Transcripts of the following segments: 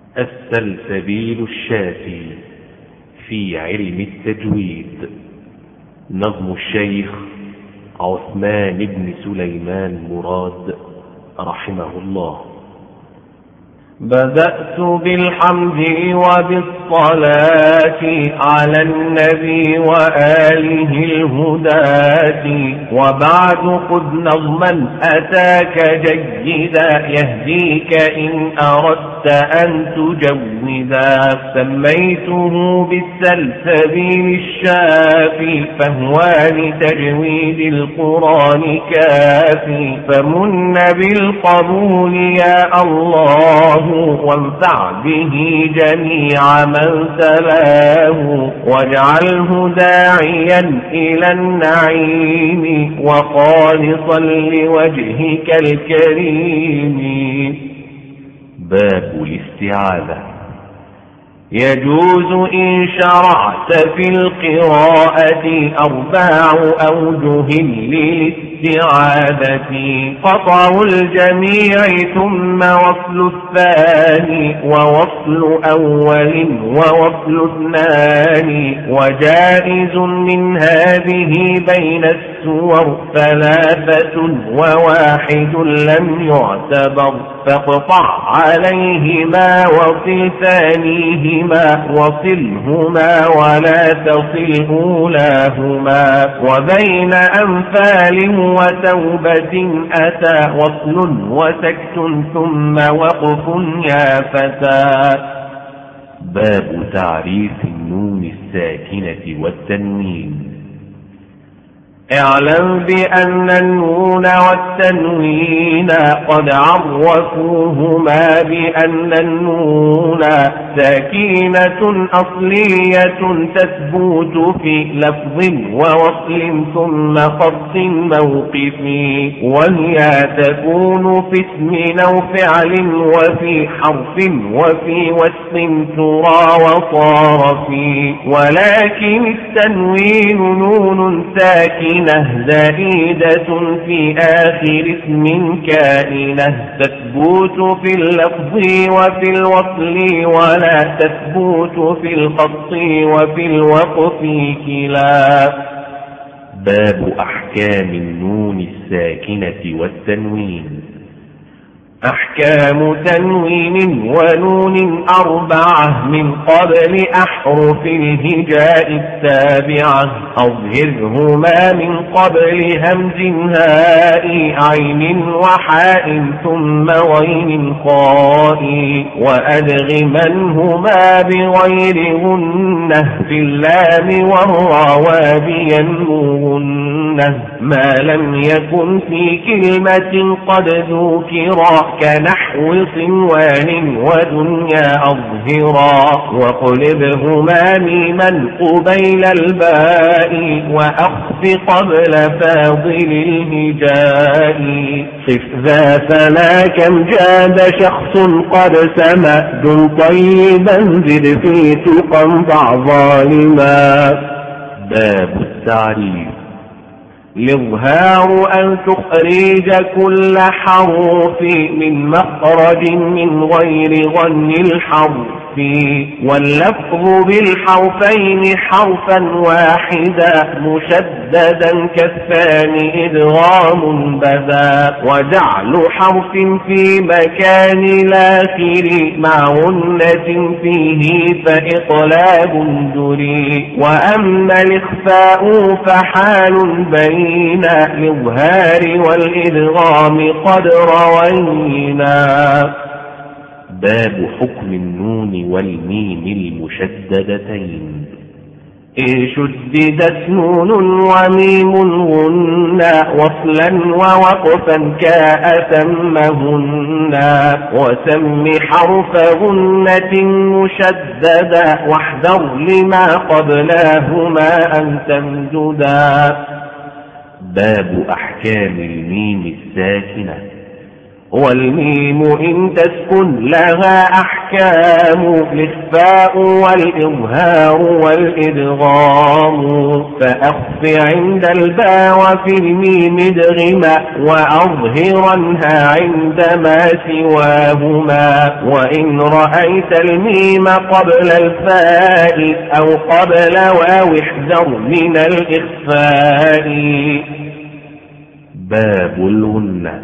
السلسبيل الشافي في علم التجويد. نظم الشيخ عثمان بن سليمان مراد رحمه الله. بدأت بالحمد وبالصلاة على النبي وآله الهداة، وبعد خذ نظما أتاك جيدا يهديك إن أردت أن تجودا. سميته بالسلسبيل الشافي فهو لتجويد القرآن كافي، فمن بالقبول يا الله وانفع به جميع من تلاه، واجعله داعيا إلى النعيم وخالصا لوجهك الكريم. باب الاستعاذة. يجوز إن شرعت في القراءة 4 أوجه للاستعاذة: قطع الجميع ثم وصل الثاني، ووصل أول ووصل 2، وجائز من هذه بين السور 3 وواحد لم يعتبر، فاقطع عليهما وصل ثانيهما وصلهما ولا تصل أولاهما. وبين أنفال وتوبة أتى وصل وسكت ثم وقف يا فتى. باب تعريف النون الساكنة والتنوين. اعلم بأن النون والتنوين قد عرفوهما بأن النون ساكنة أصلية تثبت في لفظ ووصل ثم خط موقفي، وهي تكون في اسم أو فعل وفي حرف وفي وصل ترى وصار في. ولكن التنوين نون ساكنة زائدة في آخر اسم كائنة، تثبت في اللفظ وفي الوصل ولا تثبت في الخط وفي الوقف كلا. باب أحكام النون الساكنة والتنوين. أحكام تنوين ونون 4 من قبل أحرف الهجاء التابعة، أظهرهما من قبل همز هاء عين وحاء ثم غين خاء، وأدغمنهما بغير غنة في اللام والراء بينموهن، ما لم يكن في كلمة قد ذكرا كنحو صنوان ودنيا أظهرا. وقلبهما ميما قبيل الباء وأخف قبل فاضل الهجاء. خف ذا فلا كم جاد شخص قد سما دن طيبا زد في تقى ضع ظالما. باب التعريف. الإظهار أن تخرج كل حرف من مخرج من غير غن الحرف، واللفظ بالحرفين حرفا واحدا مشددا كالثاني إدغام بدا، وجعل حرف في مكان الآخر مع غنة فيه فإقلاب دري. وأما الإخفاء فحال بين الإظهار والإدغام قد روينا. باب حكم النون والميم المشددتين. إن شددت نون وميم غنى وصلا ووقفا كأتمهن، وسم حرف غنة مشددا واحذر لما قبلهما أن تمددا. باب أحكام الميم الساكنة. والميم إن تسكن لها أحكام الإخفاء والإظهار والإدغام فأخف عند الباء وفي الميم ادغما وأظهرنها عندما سواهما وإن رأيت الميم قبل الفاء أو قبل واو احذر من الإخفاء. باب الغنة.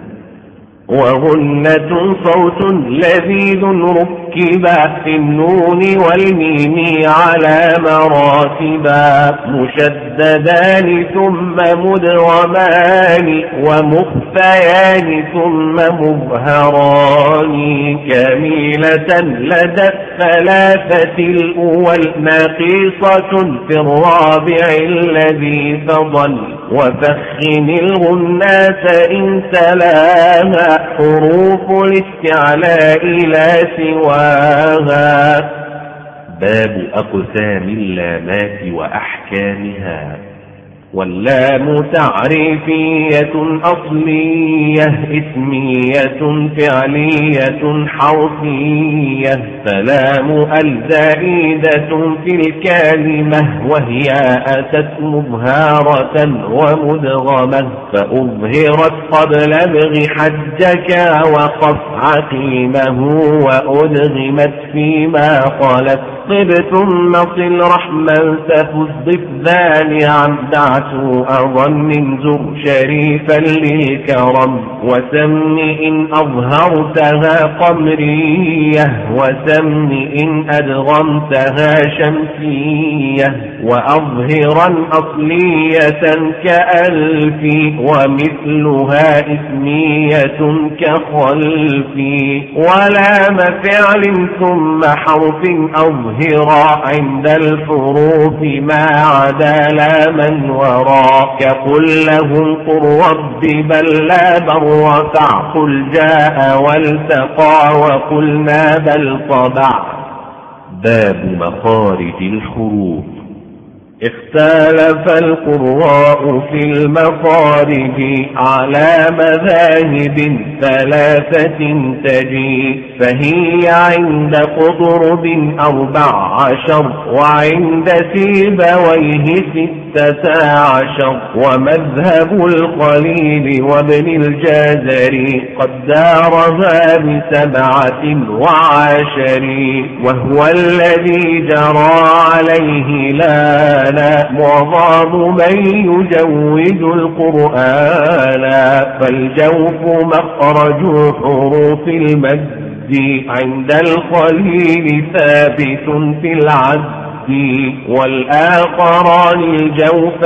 وغنة صوت لذيذ ركبا في النون والميم على مراتبا مشددان ثم مدغمان ومخفيان ثم مظهران كاملة لدى الثلاثة الأول ناقصة في الرابع الذي فضل وفخن الغنات إن تلاها حروف الاستعلاء لا سواها. باب أقسام اللامات وأحكامها. واللام تعريفية أصلية اسمية فعلية حرفية فلام الزائدة في الكلمة وهي أتت مظهرة ومدغمة فأظهرت قبل ابغ حجك وقف عقيمه وأدغمت فيما قالت طبتم صل رحما تفز ضف ذال عبدعت أظن زر شريفا للكرم وسم إن أظهرتها قمرية وسم إن أدغمتها شمسية وأظهرا أصلية كألف ومثلها اسمية كخلف ولام فعل ثم حرف أظهرا عند الحروف ما عدا لاما ورا كقل لهم قل رب بل لا بر فاعقل جاء والتقى وقلنا بل طبع. باب مخارج الحروف. اختلف القراء في المخارج على مذاهب ثلاثة تجي فهي عند قطرب 14 وعند سيبويه 16 ومذهب الخليل وابن الجازري قد دارها ب17 وهو الذي جرى عليه لا معظم من يجود القرآن فالجوف مخرج حروف المد عند الخليل ثابت في العد والآخران الجوف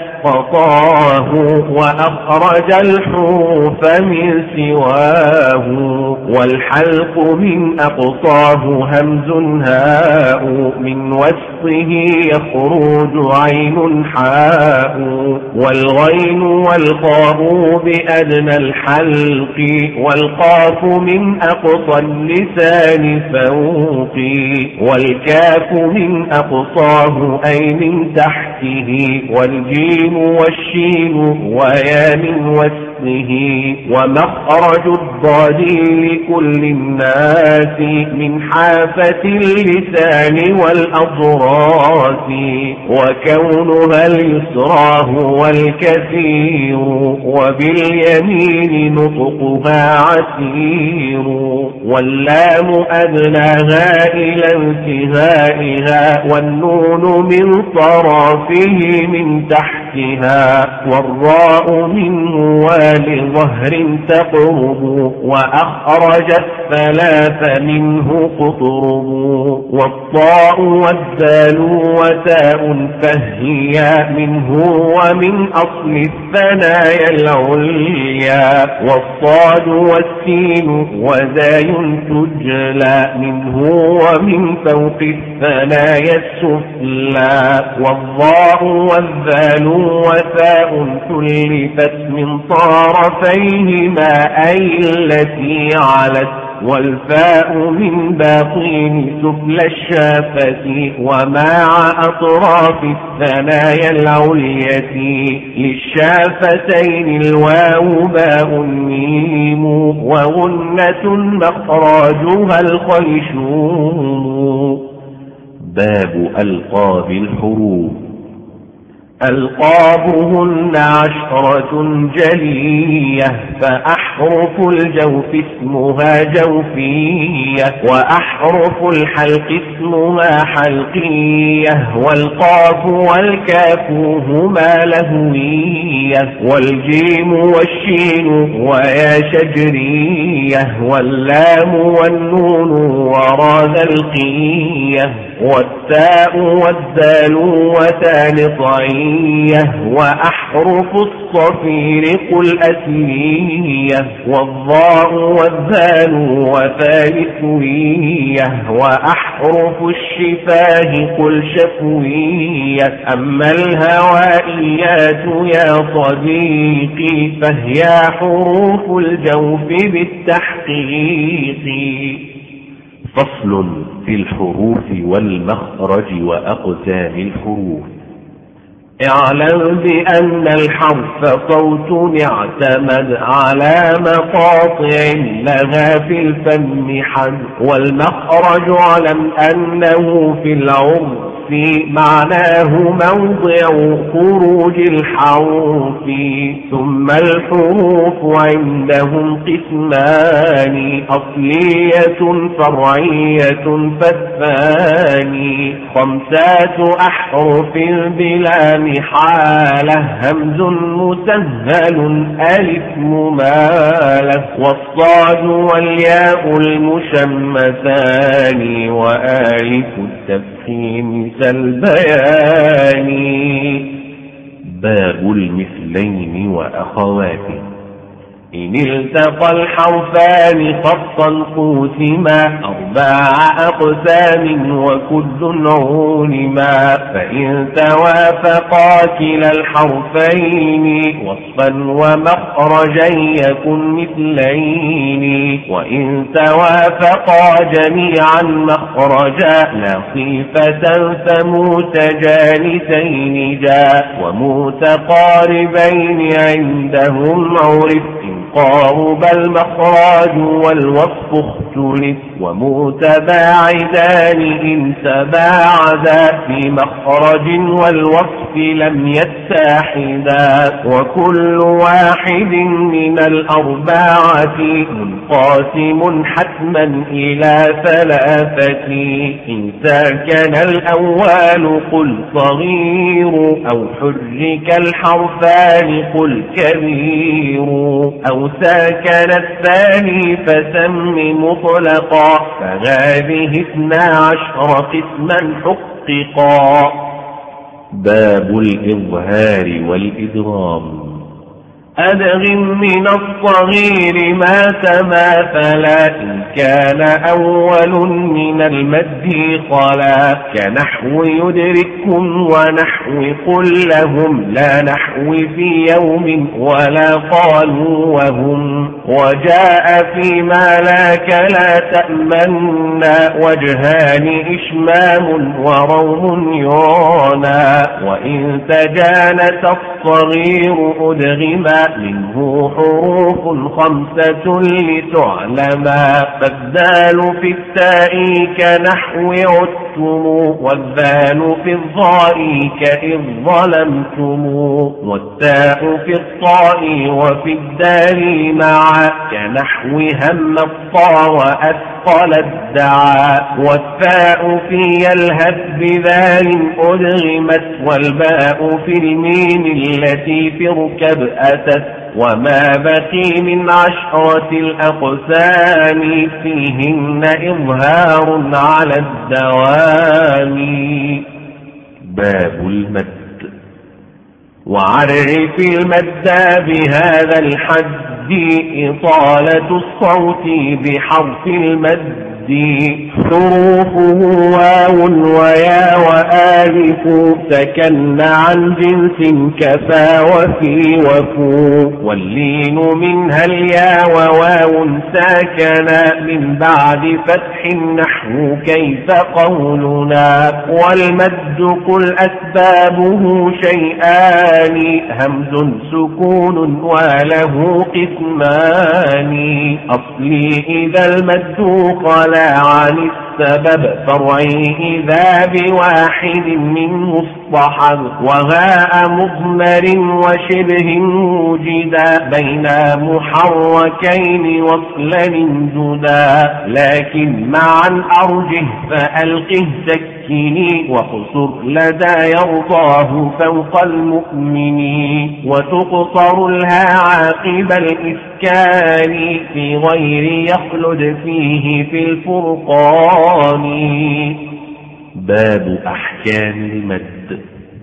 أسقطاه وأخرج الحروف من سواه والحلق من أقصاه همز هاء من وسطه يخرج عين حاء والغين والقاف بأدنى الحلق والقاف من أقصى اللسان فوق والكاف من أقصاه أي من تحته والجيم والشين ويا من وسطه ومخرج الضاد لكل الناس من حافة اللسان والأضراس وكونها اليسرى هو الكثير وباليمين نطقها عسير واللام أدناها إلى انتهائها والنون من طرفه من تحتها والراء منه ولظهر تقرب وأخرج الثلاث منه قطرب والطاء والدال وتاء فهي منه ومن أصل الثنايا العليا والصاد والسين وزاي تجلى منه ومن فوق الثنايا السفلى والضاء والذال وثاء تلفت من طرفيهما أي التي علت والفاء من باطين سفل الشافة ومع أطراف الثنايا العلية للشافتين الواو باء ميم وغنة مخرجها الخيشوم. باب ألقاب الحروف. ألقابهن 10 جلية فأحرف الجوف اسمها جوفية وأحرف الحلق اسمها حلقية والقاف والكاف هما لهوية والجيم والشين ويا شجرية واللام والنون ورا ذلقية والتاء والدال وتان طعية وأحرف الصفير قل أسلية والضاء والذال وثالثوية وأحرف الشفاه قل شفوية. أما الهوائيات يا صديقي فهي حروف الجوف بالتحقيق. فصل في الحروف والمخرج وأقسام الحروف. اعلم بأن الحرف صوت اعتمد على مقاطع لها في الفم حد والمخرج علم أنه في العرف معناه موضع خروج الحرف. ثم الحروف عندهم قسمان أصلية فرعية فالثاني 5 أحرف بلا محالة همز مسهل ألف ممالة والصاد والياء المشمتان وآلف التفخيم البيان. باب المثلين وأخواته. إن التقى الحرفان خطا قوسما 4 أقسام وكل علما فإن توافقا كلا الحرفين وصفا ومخرجا يكن مثلين وإن توافقا جميعا مخرجا لا خيفة فمتجانسين جاء ومتقاربين عندهم عرف قارب المخرج والوصف اختلف ومتباعدان إن تباعدا في مخرج والوصف لم يتحدا وكل واحد من الأربعة منقسم حتما إلى 3 إن ساكن الأول قل صغير أو حرك الحرفان قل كبير أو ساكن الثاني فسم مطلقا فهذه 12 قسما حققا. باب الإظهار والإدغام. أدغم من الصغير ما تماثلا إن كان أول من المد خلا كنحو يدرككم ونحو قل لهم لا نحو في يوم ولا قالوا وهم وجاء فيما لاك لا تأمنا وجهان إشمام وروم يرانا وإن تجانس الصغير أدغما منه حروف 5 لتعلما فالدال في التاء كنحو عدتم والذال في الضاء كإذ ظلمتم والتاء في الطاء وفي الدال معا كنحو هم الطا وأثقل الدعا والثاء في يلهث بذال أدغمت والباء في الميم التي في ركب أتت وما بقي من 10 الأقسام فيهن إظهار على الدوام. باب المد. وعرف المد بهذا الحد إطالة الصوت بحرف المد حروفه واو ويا وآلف سكن عن جنس كفى وفي وفو واللين منها اليا وواو ساكنا من بعد فتح نحو كيف قولنا والمد قل أسبابه شيئان همز سكون وله قسمان أصلي إذا المد خلا عن السبب فرعي إذا بواحد منه اصطحب وهاء مضمر وشبه وجدا بين محركين وصلا جدا لكن معا أرجه فألقه سكني وقصر لدى يرضاه فوق المؤمنين وتقصر الها عاقب الإسكان في غير يخلد فيه في الفرقان. باب أحكام المد.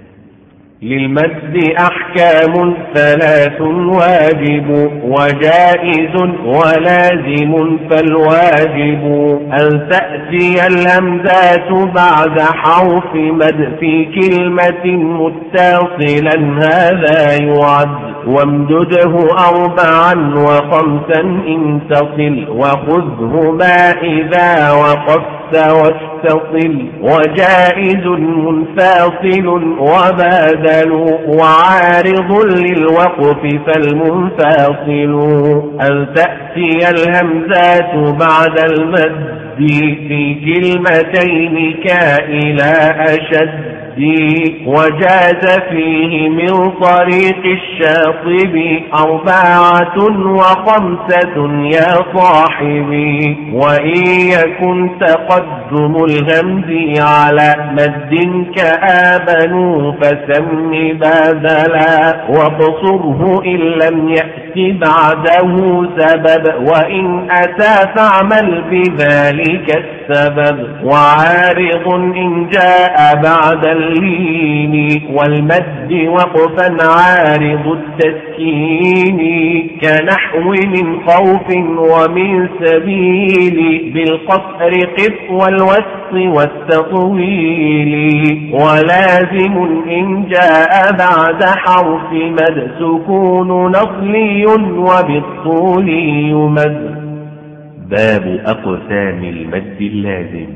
للمد أحكام ثلاث واجب وجائز ولازم فالواجب أن تأتي الهمزات بعد حرف مد في كلمة متصلا هذا يعد وامدده 4 و5 إن تصل وخذهما إذا وقفت واستطل وجائز منفاصل وبادل وعارض للوقف فالمنفاصل أن تأتي الهمزات بعد المد في كلمتين كائلا أشد وجاز فيه من طريق الشاطب 4 و5 يا صاحبي وإن يكن تقدم الهمز على مد كآبنوا فسم بادلا واقصره إن لم يأت بعده سبب وإن أتى فاعمل بذلك السبب وعارض إن جاء بعد اللين والمد وقفا عارض التسكين كنحو من خوف ومن سبيل بالقصر قف والوسط والتطويل ولازم إن جاء بعد حرف مد سكون نصلي وبالطول يمد. باب أقسام المد اللازم.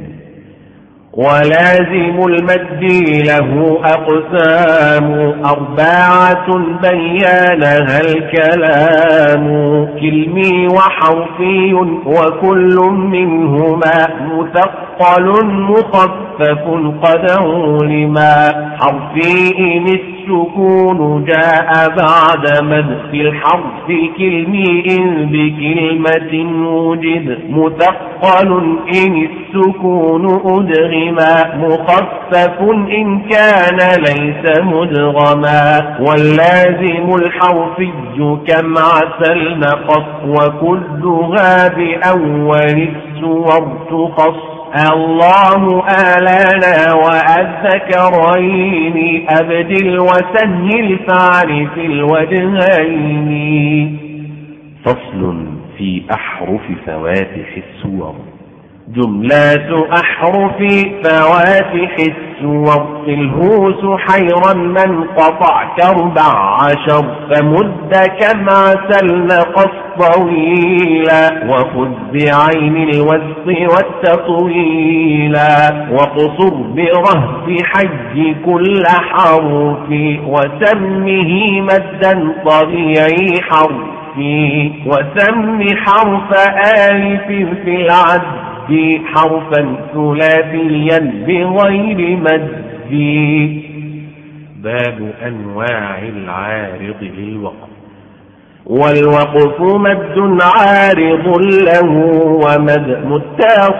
ولازم المد له أقسام 4 بيانها الكلام كلمي وحرفي وكل منهما مثقل مخفف قد علما حرفي إن السكون جاء بعد مد في الحرف كلمي إن بكلمة وجد مثقل إن السكون أدغما مخفف إن كان ليس مدغما واللازم الحرفي كم عسل نقص وكلها بأول السور تخص الله آلانا والذكرين أبدل وسهل فاعرف الوجهين. فصل في أحرف فواتح السور. جملات أحرف فواتح السور الهوس حيرا من قطع 14 فمد كم عسل نقص طويلا وخذ بعين الوسط والتطويلا وقصر برهب حج كل حرف وسمه مدا طبيعي حرفي وسم حرف آلف في العد حرفا ثلاثيا بغير مد. باب أنواع العارض للوقف. والوقف مد عارض له ومد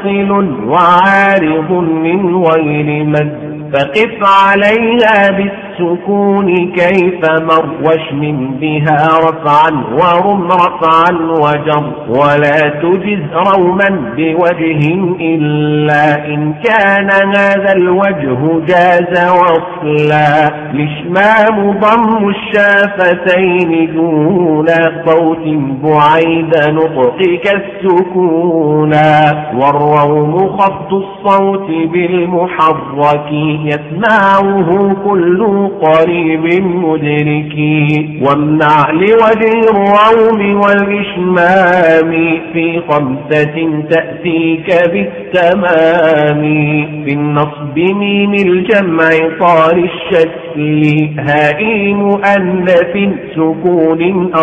متصل وعارض من غير مد فقف عليها السكون كيف مر واشمم بها رفعا ورم رفعا وجر ولا تجز روما بوجه إلا إن كان هذا الوجه جاز وصلا الإشمام ضم الشافتين دون صوت بعيد نطقك السكونا والروم خفض الصوت بالمحرك يسمعه كل قريب مدرك وامنع لوجه الروم والإشمام في 5 تأتيك بالتمام في النصب ميم الجمع طار الشكل هائي مؤنث سكون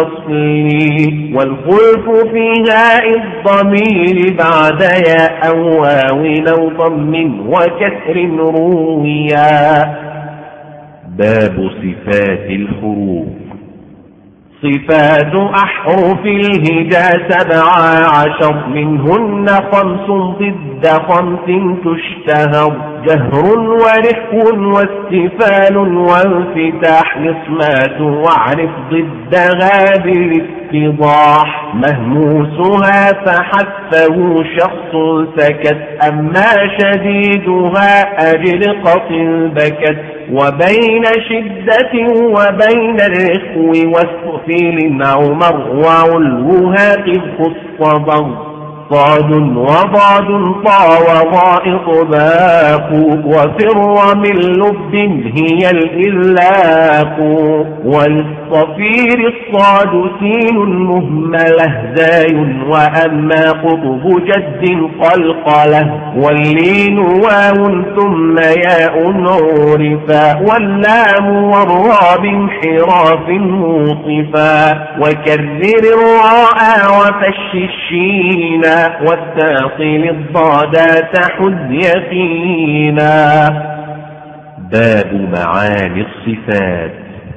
أصلي والخلف في هاء الضمير بعد ياء أو واو أو ضم وكسر رويا. باب صفات الحروف. صفات أحرف الهجاء 17 منهن 5 ضد 5 تشتهر جهر ورخو واستفال وانفتاح نصمات واعرف ضدها بالاتضاح مهموسها فحثه شخص سكت أما شديدها أجرقة بكت وبين شدة وبين الرخو واستفيل عمر وعلوها قف الصبر صاد وضاد طا وضائط باق وفر من لب هي الإذلاق والصفير الصاد سين مهمله زاي وأما قطب جد قلقله واللين واو ثم ياء عرفا واللام والراء بانحراف موصفا وكرر الراء وفش الشين والتاقل الضادات حد يقينا. باب معاني الصفات.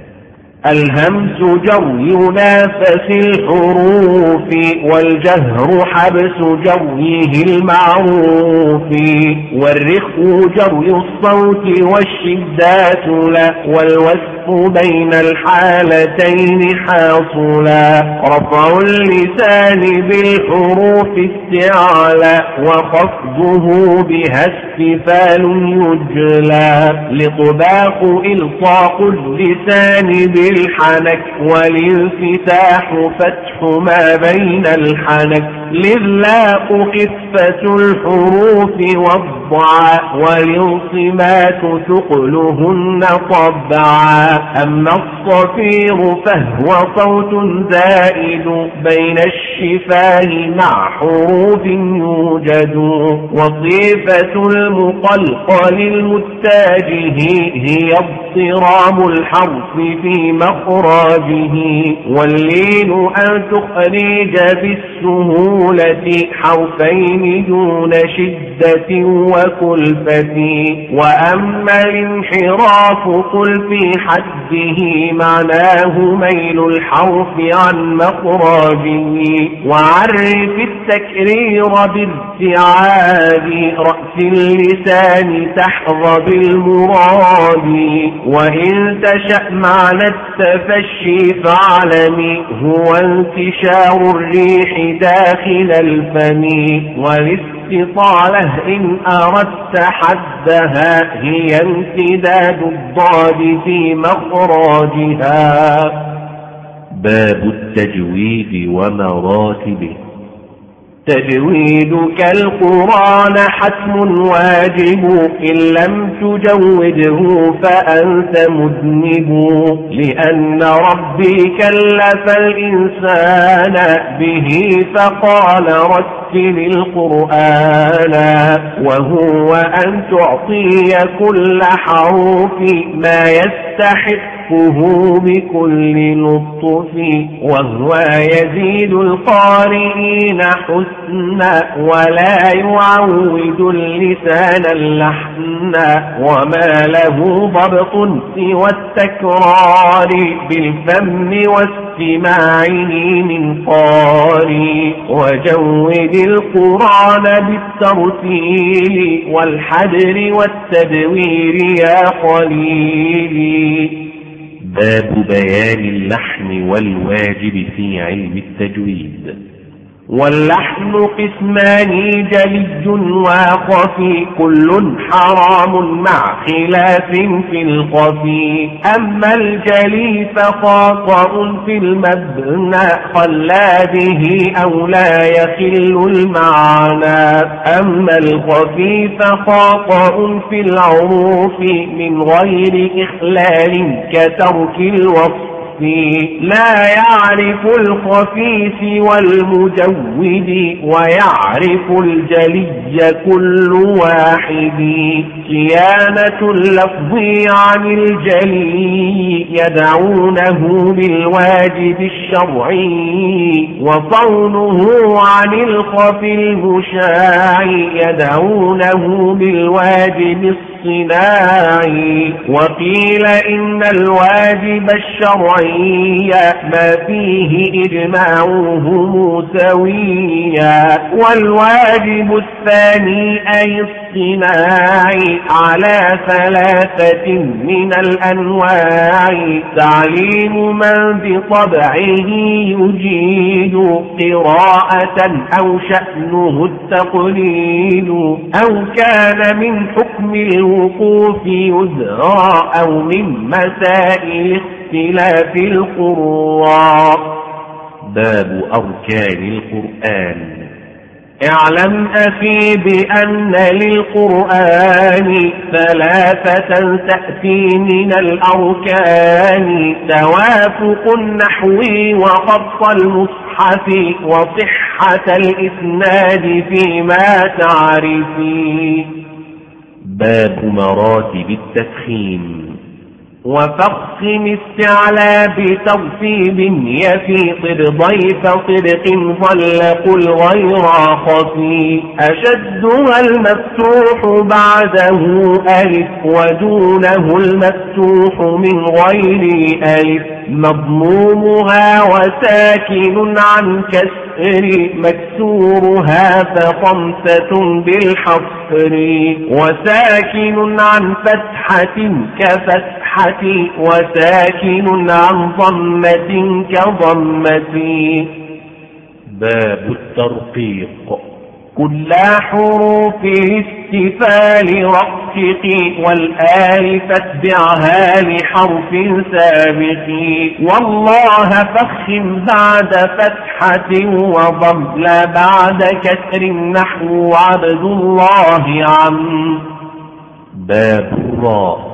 الهمس جري نافس الحروف والجهر حبس جريه المعروف والرخو جري الصوت والشدات لا والوسف بين الحالتين حاصلا رفع اللسان بالحروف استعلاء وخفضه بها استفال يجلى لطباق إلصاق اللسان بالحنك والانفتاح فتح ما بين الحنك لللاق خفة الحروف والضعاء والانصمات ثقلهن طبعا أما الصفير فهو صوت زائد بين الشفاه مع حروف يوجد وصفة المقلقل المتاجه هي اضطرام الحرف في مخراجه واللين أن تخرج بالسهولة حرفين دون شدة وكلفة وأما الانحراف قل في حده معناه ميل الحرف عن مخراجه وعرف التكرير بارتعاد رأس اللسان تحظى بالمراد وإن تشأ معنى التفشي فاعلمي هو انتشار الريح داخل الفم والاستطالة إن أردت حدها هي امتداد الضاد في مخراجها. باب التجويد ومراتبه. تجويدك القرآن حتم واجب إن لم تجوده فأنت مذنب لأن ربي كلف الإنسان به فقال رتل القرآن وهو أن تعطي كل حرف ما يستحق يعرفه بكل لطف، وهو يزيد القارئين حسنا ولا يعود اللسان اللحنا، وما له ضبط سوى التكرار بالفم واستماعه من قارئ. وجود القرآن بالترتيل والحدر والتدوير يا خليلي. باب بيان اللحن والواجب في علم التجويد. واللحن قسمان جلي وخفي، كل حرام مع خلاف في الخفي. أما الجلي فخاطئ في المبنى خلى به أو لا يخل المعنى. أما الخفي فخاطئ في العروف من غير إخلال كترك الوصف، لا يعرف الخفي سوى المجود ويعرف الجلي كل واحد. صيانة اللفظ عن الجلي يدعونه بالواجب الشرعي، وصونه عن الخفي المشاع يدعونه بالواجب الصناعي. وقيل إن الواجب الشرعي ما فيه إجماعهم سويا، والواجب الثاني أي الصناعي على ثلاثة من الأنواع. تعليم من بطبعه يجيد قراءة أو شأنه التقليد، أو كان من حكم الوقوف يدرى أو من مسائل اختلاف القراء. باب أركان القرآن. اعلم أخي بأن للقرآن ثلاثة تأتي من الأركان، توافق النحو وخط المصحف وصحة الإسناد فيما تعرفي. باب مراتب التفخيم. وفخم استعلى بترتيب يفي ضيف صدق ظل قل غير خفي. أشدها المفتوح بعده ألف ودونه المفتوح من غير ألف، مضمومها وساكن عن كسر مكسورها فخمسة بالحصر، وساكن عن فتحة كفتحة وساكن عن ضمة كضمة. باب الترقيق. كل حروف الاستفال رقق والآل فاتبعها لحرف سابق، والله فخم بعد فتحة وضم لا بعد كسر نحو عبد الله عم. باب الراء.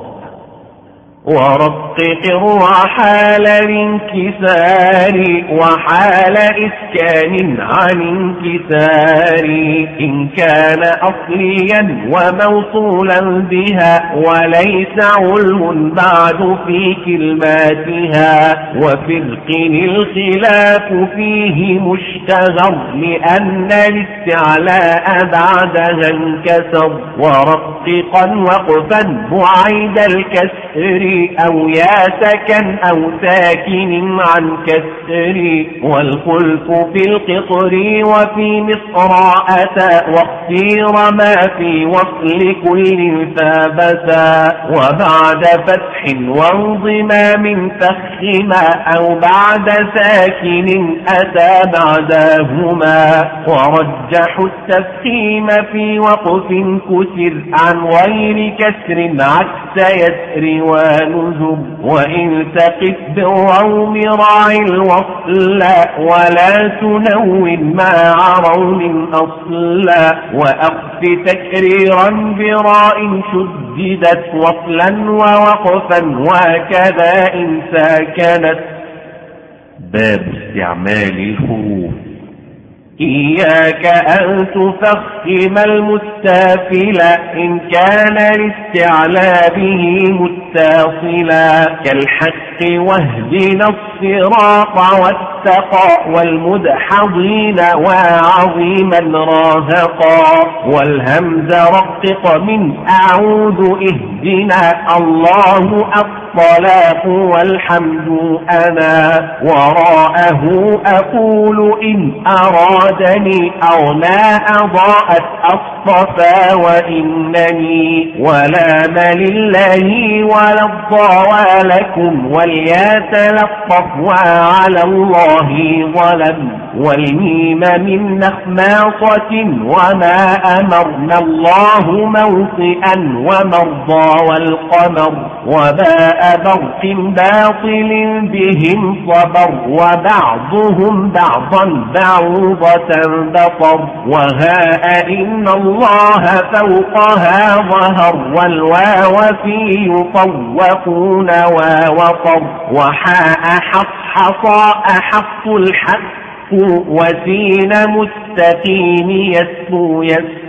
ورقق وحال الانكسار وحال إسكان عن انكسار، إن كان أصليا وموصولا بها وليس علم بعد في كلماتها. وفرق الخلاف فيه مشتهر لأن الاستعلاء بعدها انكسر. ورققا وقفا بعيد الكسر أو يا سكن أو ساكن عن كسر. والخلف في القطر وفي مصراءة واختير ما في وصل كل ثابتا. وبعد فتح وانضمام فخما أو بعد ساكن أتى بعدهما. ورجحوا التفخيم في وقف كسر عن غير كسر عكس يسر ونزل. وإن تقف بالروم راعي الوصل ولا تنون مع روم أصلا. وأخف تكريرا براء شددت وصلا ووقفا وكذا إن ساكنت. باب استعمال الحروف. إياك أن تفخم المستافل إن كان لاستعلاء به متصلا كالحق واهدنا الصراط والتقى والمدحضين وعظيما راهقا والهمز رقق من أعوذ اهدنا الله الطلاق والحمد أنا وراءه أقول إن أرادني أغنى أضاءت أصطفى وإنني ولا مل الله ولا الضوى لكم وليتلطف وعلى الله ظلم والميم من نخماصة وما أمرنا الله موطئا ومرضى والقمر وباء برق باطل بهم صبر وبعضهم بعضا بعوضة بطر وهاء إن الله فوقها ظهر والواو في يطوقون ووطر وحاء حصحصاء حق الحق وسين مستقيم يسمو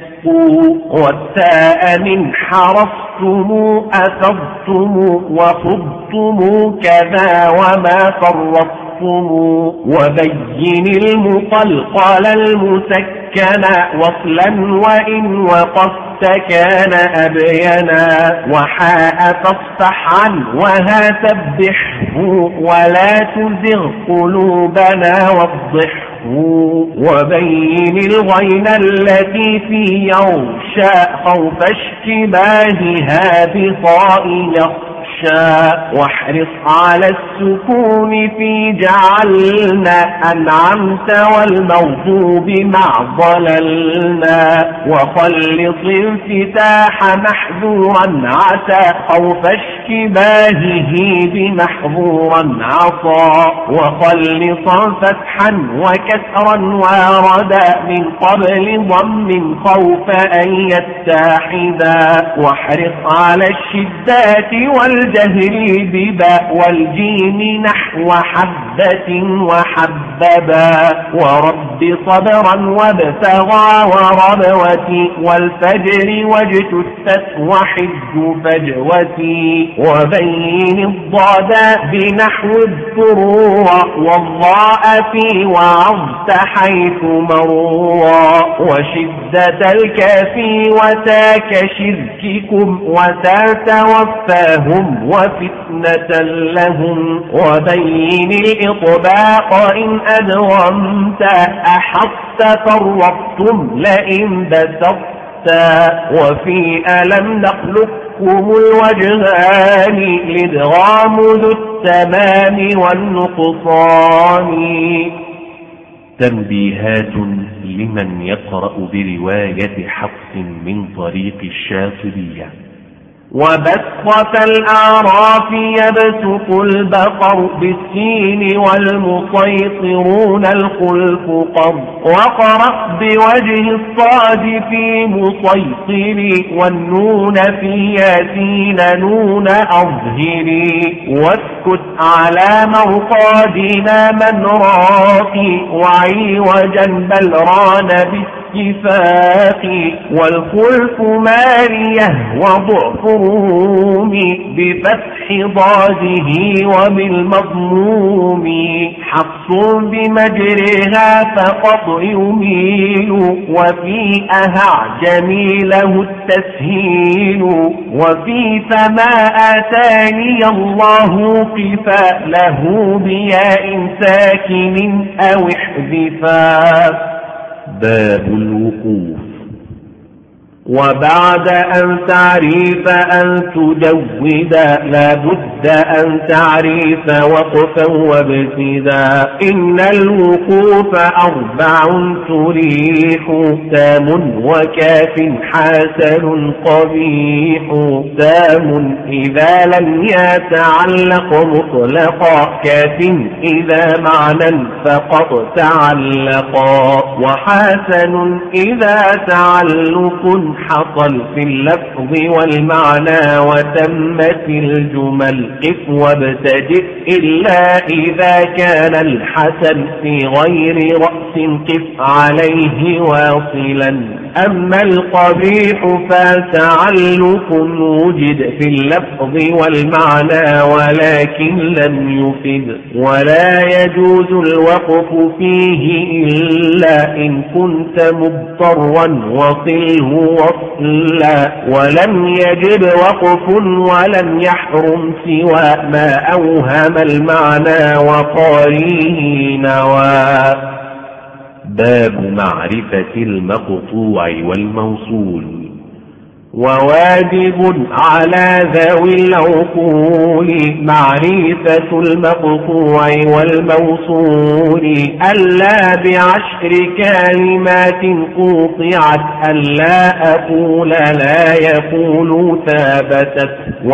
والتاء من حرفتم أثرتم وخضتم كذا وما فرطتم وبين المقلقل المسكن وصلا وإن وقفت كان أبينا وحاء فاصفح عنه وها سبحه ولا تزغ قلوبنا وضحه وبين الغين التي في يغشى خوف اشتباهها بطاء يخشى واحرص على السكون في جعلنا أنعمت والمغضوب مع ضللنا وخلص انفتاح محذورا عسى خوف اشتباهه بمحظورا عصى وخلصا فتحا وكسرا واردا من قبل ضم خوف أن يتحدا واحرص على الشدات والجهر بباء والجيم نحو حبة وحببا ورب صبرا وابتغى وربوتي والفجر واجتثت وحج فجوتي وبين الضاد بنحو الضروع والضاء في وعظت حيث مروا وشدة الكافي وتاك شرككم وتتوفاهم وفتنة لهم وبين الإطباق إن أدغمت أحطت فرطتم لئن بسطت وفي ألم نخلقكم الوجهان لإدغام ذو التمام والنقصان. تنبيهات لمن يقرأ برواية حفص من طريق الشاطبية. وبسطة الأعراف يبسط البقر بالسين والمسيطرون الخلف قر وقرأ بوجه الصاد في مسيطر والنون في ياسين نون أظهري واسكت على مرقادنا من راقي وعوجا بل ران بالاتفاق والخلف ماريه وضعف الرومي بفتح ضاده وبالمضموم حفص بمجرها فقط يميل وفي أهع جميله التسهيل وفي فما آتاني الله قفا له بياء ساكن أو احذفا. باب الوقوف. وبعد أن تعريف أن تجود لابد أن تعريف وقفا وابتداء. إن الوقوف أربع تريح تام وكاف حسن قبيح. تام إذا لم يتعلق مطلقا كاف إذا معنى فقد تعلقا وحسن إذا تعلق حصل في اللفظ والمعنى وتمت الجمل قف وابتدئ إلا إذا كان الحسن في غير رأس قف عليه واصلا أما القبيح فتعلق وجد في اللفظ والمعنى ولكن لم يفد ولا يجوز الوقف فيه إلا إن كنت مضطرا وصله وصلا ولم يجب وقف ولم يحرم سوى ما أوهم المعنى وقاريه نوى. باب معرفة المقطوع والموصول. وواجب على ذوي العقول معرفة المقطوع والموصول ألا بعشر كلمات قطعت ألا أقول لا يقول ثابتت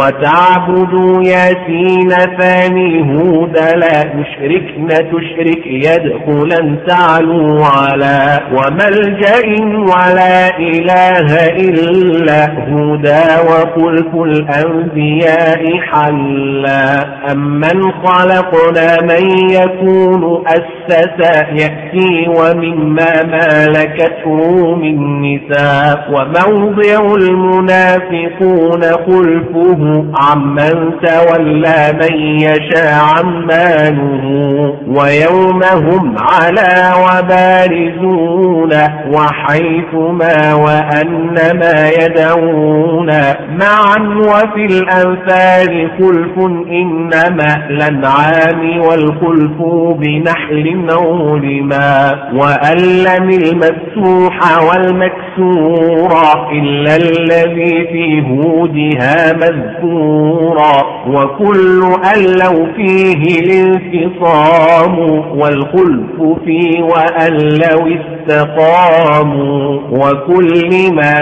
وتعبد ياسين ثاني هود لا يشركن تشرك يدخلا تعلو على وملجأ ولا إله إلا هدى وخلف الأنبياء حلا أمن خلقنا من يكون أسسا يأتي ومما ملكته من نساء وموضع المنافقون خلفه عمن تولى من يشاء عمانه ويوم هم على وبارزون وحيثما وأنما يدعون معا وفي الأنفال خلف إنما الأنعام والخلف بنحل نولما وألم المفتوح والمكسور إلا الذي في هودها مذكورا وكل ألو فيه الانفصام والخلف فيه وألو استقاموا وكل ما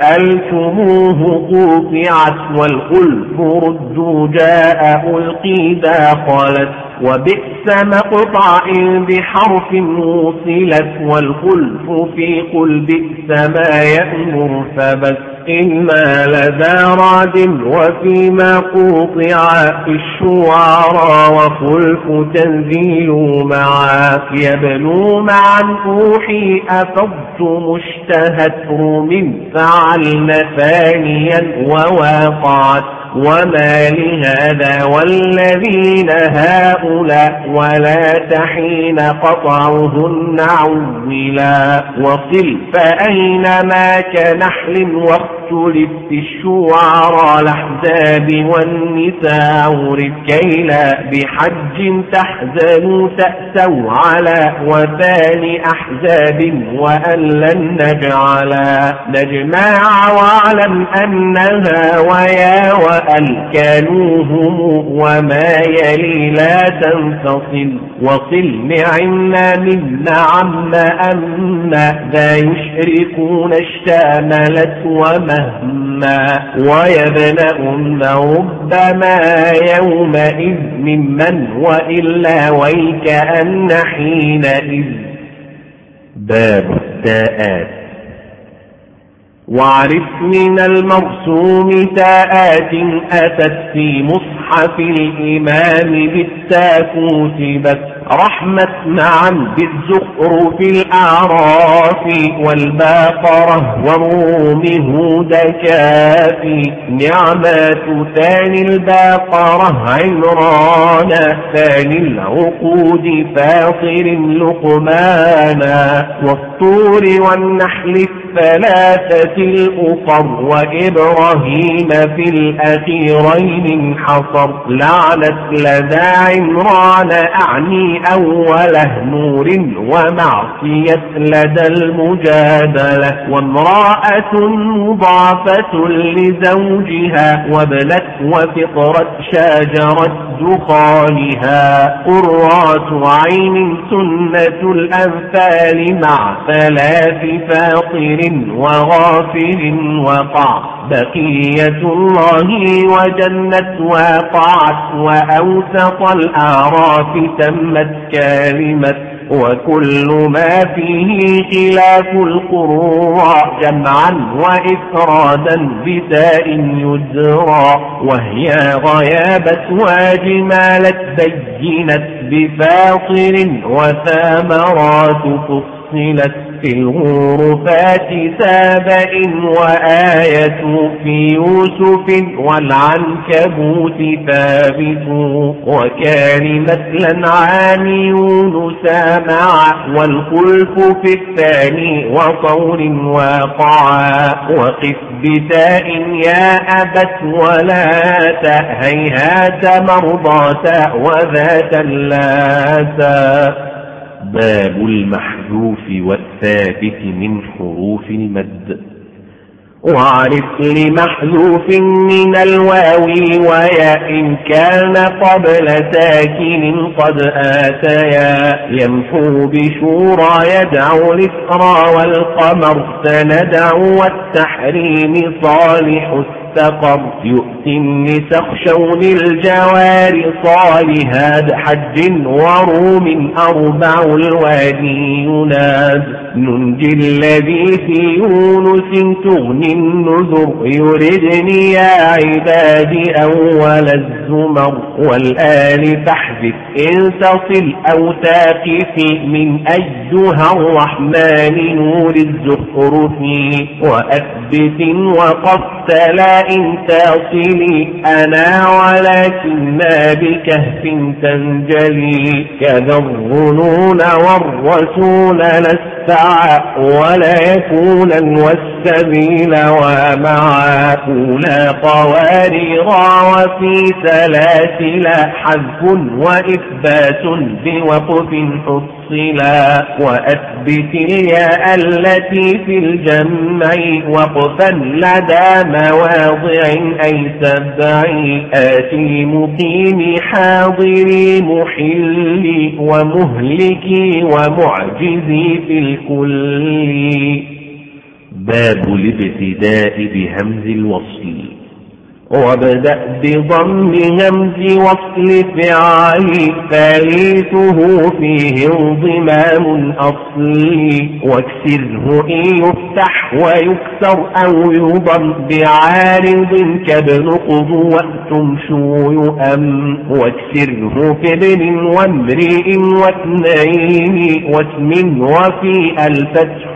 سألتموه قطعت والخلف رد جاء ألقي داخلت وبئس مقطع بحرف وصلت والخلف في قل بئس ما يأمر فبس إما لدى راد وفيما قطع في الشعراء وخلف تنزيل معا يبلو معا أوحي أفضت مشتهت من فعلن ثانيا وواقعت وما لهذا والذين هؤلاء ولا تحين قطعهن عولا وصل فأينما كنحل واختلف في الشعراء الأحزاب والنساء عرف كيلا بحج تحزنوا تأسوا على وثاني أحزاب وأن لن نجمع واعلم أنها ويا وأن كانوهم وما يلي لا تنفصل وصل نعمنا منا عما أما ذا يشركون اشتملت ومهما ويبنأن ربما يومئذ ممن وإلا ويكأن حينئذ. باب التاءات. واعرف من المرسوم تاءات أتت في مصحف الإمام بالتاء كتبت رحمة معا بالزخرف الأعراف والباقرة والروم هود كافي نعمات ثاني الباقرة عمران ثاني العقود فاطر لقمانا والطور والنحل الثلاثة الأخر وإبراهيم في الأخيرين انحصر لعنت لدى عمران أعني أوله نور ومعصية لدى المجادلة وامرأة مضافة لزوجها وابنت وفطرت شاجرة دخانها قرات عين سنة الأنفال مع ثلاث فاطر وغافر وقع بقية الله وجنة واقعت وأوسط الأعراف تمت كلمة وكل ما فيه خلاف القراء جمعا وإفرادا بتاء يجرى، وهي غيابت واجمالت بينت بفاطر وثامرات فصلت في الغرفات سابئ وآية في يوسف والعنكبوت ثابت، وكان الأنعام يونس مع والخلف في الثاني وطور واقعا، وقف بتاء يا أبت ولا هيهات مرضاتا وذات اللاتا. باب المحذوف والثابت من حروف المد. وعرف لمحذوف من الواو ويا إن كان قبل ساكن قد آتيا، يمحو بشورى يدعو الإسرى والقمر سندع والتحريم صالح استقر، يؤتي النساء خشون الجوار صالحات حج وروم أربع الوادي يناد، ننجي الذي في يونس تغني النذر يردني يا عبادي أول الزمر، والآل فاحذف إن تصل أو تاقف من أيها الرحمن نور الزخرف، وأثبت وقفت لا إن تصلي أنا ولكننا بكهف تنجلي، كذا الظنون والرسول نستعى ولا يكونا والسبيل ومعا، أولى قواريرا وفي سلاسل حذف وإثبات بوقف حصلا، وأثبت الياء التي في الجمع وقفا لدى مواضع أي سبع، آتي مقيم حاضري محلي ومهلكي ومعجزي في الكل. باب الابتداء بهمز الوصل. وابدأ بضم همز وصل فعال ثالثه فيه انضمام أصلي، واكسره إن يفتح ويكسر أو يضم بعارض كابن قضوة تمشو يؤم، واكسره في ابن وامرئ واثنين واسم وفي الفتح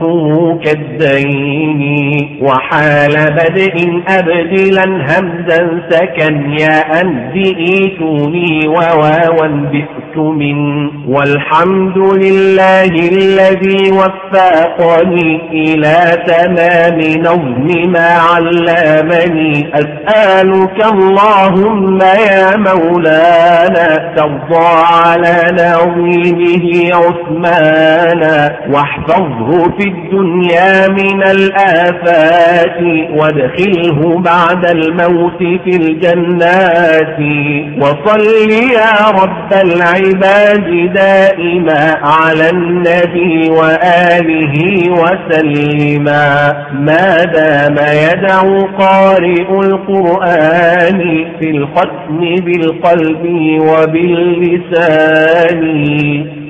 كالدين، وحال بدء أبدلا همزا سكن يا أنبئتني وواوا بئت من، والحمد لله الذي وفقني إلى تمام نظم ما علمني، أسألك اللهم يا مولانا ترضى على نظيمه عثمانا، واحفظه في الدنيا من الآفات وادخله بعد الموت في الجنات، وصل يا رب العباد دائما على النبي وآله وسلما، ما دام يدعو قارئ القرآن في الختم بالقلب وباللسان.